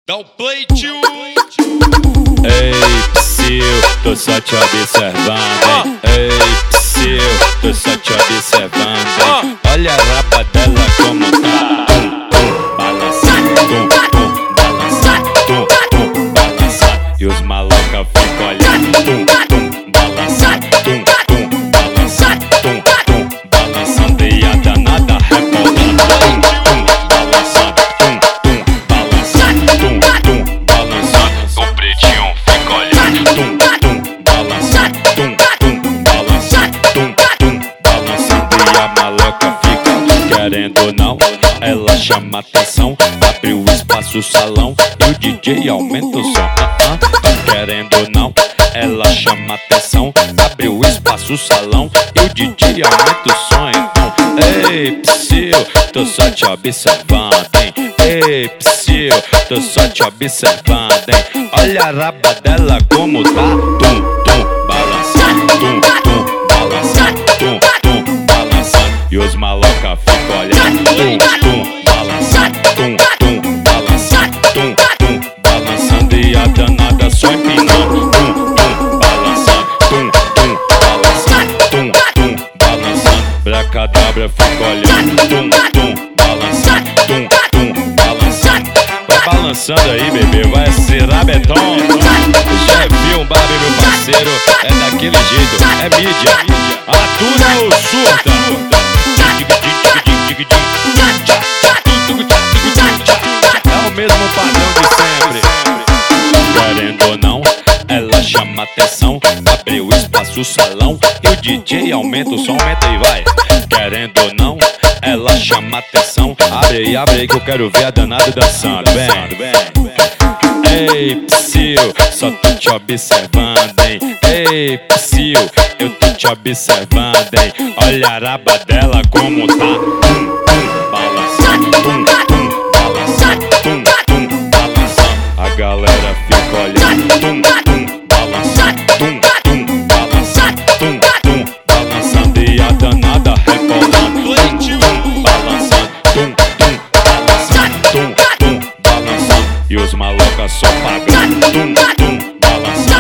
Dá o play, tio. Ei, psiu, tô só te observando, hein? Ei, psiu, tô só te observando, hein? Olha a raba dela como tá. Balançando, balançando, balançando. E os maloca ficam olhando, balançando, balançando, balançando. E a danada rebolando, balançando, balançando, balançando. O pretinho fica olhando, balançando, balançando, balançando. E a maloca fica querendo ou não, ela chama atenção. Abre o espaço, o salão e o DJ aumenta o som. Querendo ou não, ela chama atenção. Abre o espaço, o salão e o DJ aumenta o som. Então, ei, psiu, tô só te observando, hein? Ei, psiu, tô só te observando, hein? Olha a raba dela como tá. Tum, tum, balançando, tum, tum, balançando, tum, tum, balançando. E os maloca ficam olhando, tum, tum, balançando, tum, tum, balançando, tum, tum, balançando. E a danada só empinando, tum, tum, balançando, tum, tum, balançando, tum, tum, balançando. Bracadabra fica olhando, tum, tum, balançando, tum, tum, balançando. Vai balançando aí, bebê, vai ser rabetão. Já viu um barbe, meu parceiro? É daquele jeito, é mídia. Atura ou surta? É o mesmo padrão de sempre. Querendo ou não, ela chama atenção. Abre o espaço, o salão e o DJ aumenta o som. Aumenta e vai. Querendo ou não, ela chama atenção. Abre aí que eu quero ver a danada dançando. Vem. Ei, psiu, só tô te observando, hein? Ei, psiu, eu tô te observando, hein? Olha a raba dela como tá. Balançando, balançando, balançando. A galera fica olhando, balançando, balançando, balançando. E a danada rebolando, balançando, balançando, balançando. E os maloca só pagando, balançando.